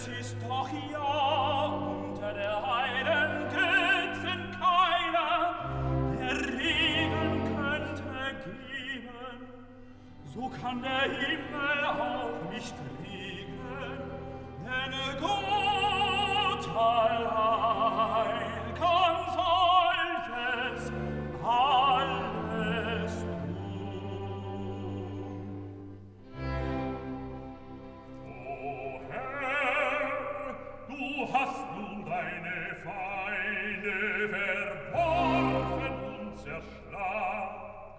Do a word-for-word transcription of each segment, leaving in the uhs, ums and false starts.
Es ist doch ja unter der heilen Götzen keiner, der Regen könnte geben, so kann der Himmel auch nicht regen, denn Gott allein kann solches alles tun. O Herr, du hast nun deine Feinde verworfen und zerschlagen.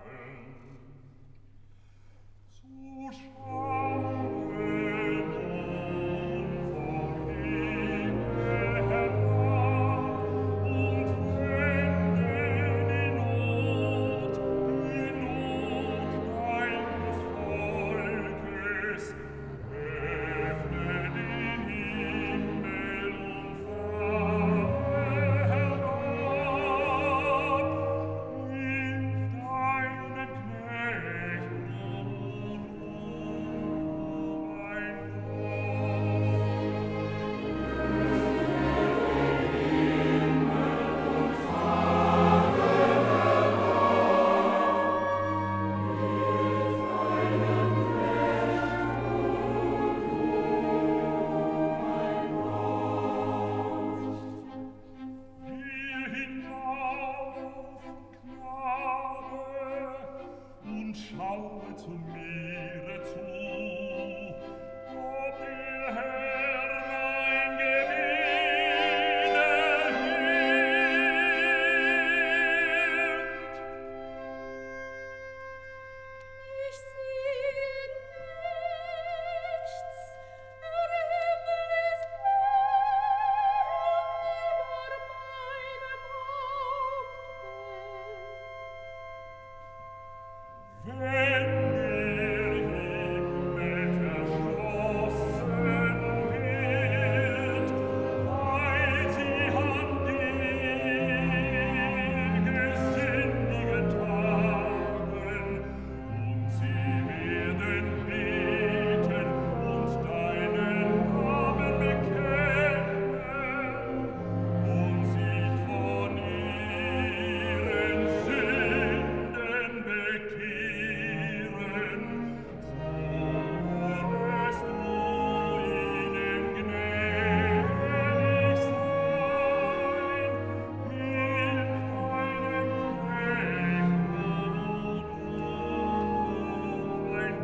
So schaue nun vom Himmel herab und wende die Not, die Not deines Volkes. Öffne den Himmel und fahre herab. Hilf deinen Knechten und ruh mein Geh hinauf, Knabe, und schaue zum Meere zu, ob der Herr mein Gebet erhört. Ich sehe nichts, der Himmel ist leer über meinem Haupte. Wenn der Himmel verschlossen wird, halt sie an die gesündigen Tagen, und sie werden beten und deinen Namen bekennen und sich von ihren Sünden bekehren, so wirst du ihnen gnädig sein. Hilf deinem Knecht, o du, mein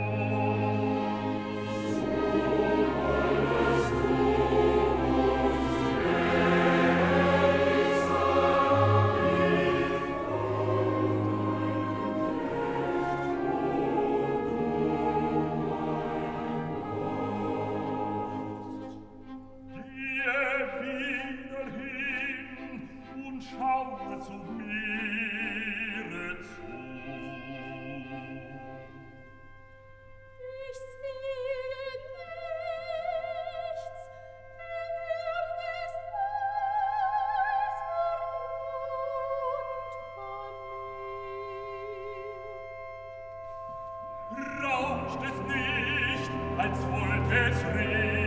Gehe wieder hin und schaue zum Meere zu. Ich sehe nichts, der Erde ist leis und von mir. Rauscht es nicht, als wollte es regnen,